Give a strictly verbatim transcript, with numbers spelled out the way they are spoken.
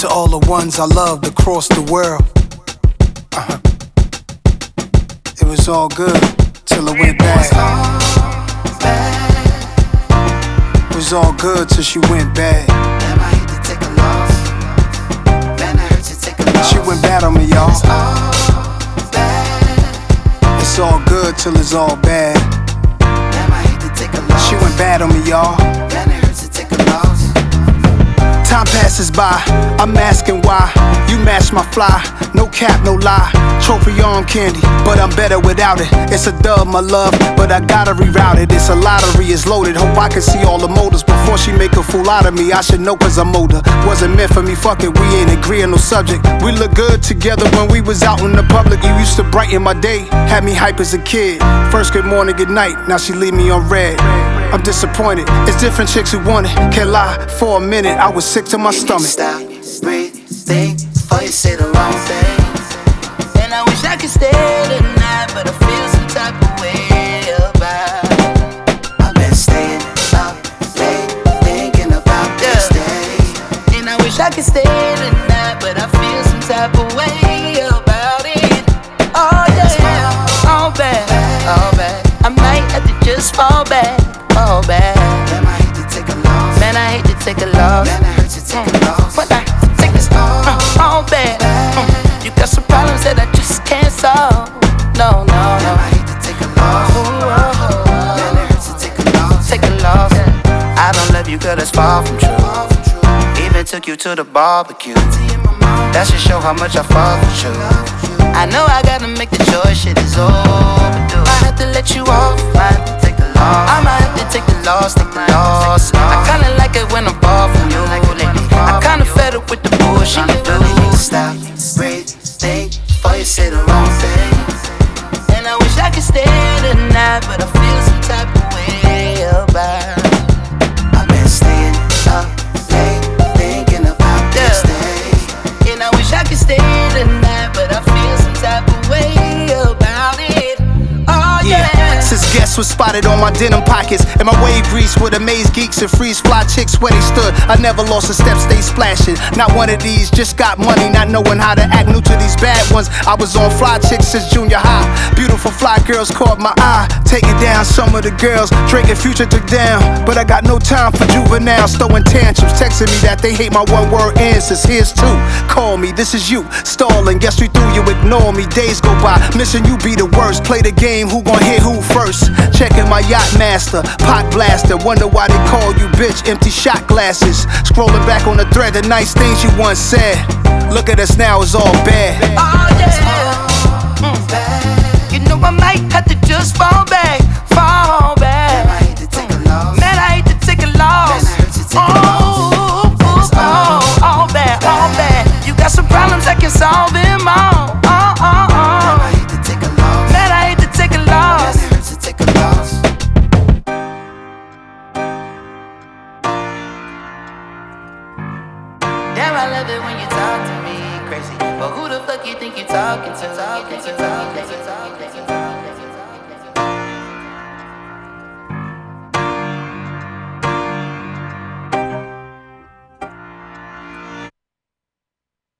To all the ones I loved across the world. Uh-huh. It was all good till it went bad. It was all good till she went bad. She went bad on me, y'all. It's all good till it's all bad. She went bad on me, y'all. Time passes by, I'm asking why. You match my fly, no cap, no lie. Trophy arm candy, but I'm better without it. It's a dub, my love, but I gotta reroute it. It's a lottery, it's loaded. Hope I can see all the motives before she make a fool out of me. I should know cause I'm older. Wasn't meant for me, fuck it, we ain't agree on no subject. We look good together when we was out in the public. You used to brighten my day, had me hype as a kid. First good morning, good night, now she leave me on red. I'm disappointed, it's different chicks who want it. Can't lie, for a minute I was sick to my stomach. Stop, breathe, think before you say the wrong thing. And I wish I could stay tonight, but I feel some type of way about it. I've been staying up late, thinking about this day. And I wish I could stay tonight, but I feel some type of way about it. Oh yeah, all bad, all bad. I might have to just fall back. Oh bad. Man, I hate to take a loss. Man, I hate to take a loss. Man, I hurt to take a loss. But I hate to take this loss. Uh, all bad. Uh, you got some problems that I just can't solve. No, no, no. Man, I hate to take a loss. Oh, oh, oh. Man, it hurts to take a loss. Take a loss. I don't love you, girl, that's far from true. Even took you to the barbecue. That should show how much I fuck with you. I know I gotta make the choice, shit is overdue. I have to let you off. I have to take the loss. I might have to take the loss, take the loss. I kinda like it when I'm far from you lately. I kinda fed up with the bullshit you do. Stop, breathe, think before you say the wrong thing. And I wish I could stay tonight, but I feel some type of way about it. I've been staying up late, thinking about this day. And I wish I could stay tonight, but I feel some type of way about it. Oh yeah. Yeah, since guests was spotted on my denim pockets and my wave grease with amazed geeks and freeze fly chicks where they stood. I never lost a step, stay splashing. Not one of these, just got money, not knowing how to act. New to these bad ones. I was on fly chicks since junior high. Beautiful fly girls caught my eye. Taking down some of the girls Drake and Future took down. But I got no time for juveniles throwing tantrums, texting me that they hate my one word answers. Here's two. Call me, this is you. Stalling, guess we through, you ignore me. Days go by, missing you be the worst. Play the game, who gon' hit who first? Checking my yacht master, pot blaster. Wonder why they call you bitch, empty shot glasses. Scrolling back on the thread, the nice things you once said. Look at us now, it's all bad. Oh yeah, mm. You know I might have to just fall back, fall back. Man, I hate to take a loss. Man, I hate to take a loss. Man, I hurt to take a loss. Oh, oh, oh, all bad, all bad. You got some problems, I can solve them all. Oh, oh, oh. Man, I hate to take a loss. Man, I hate to take a loss. Man, it hurts to take a loss. Damn, I love it when you talk to me crazy. But who the fuck you think you talking to? Talking to, talking to, talking to.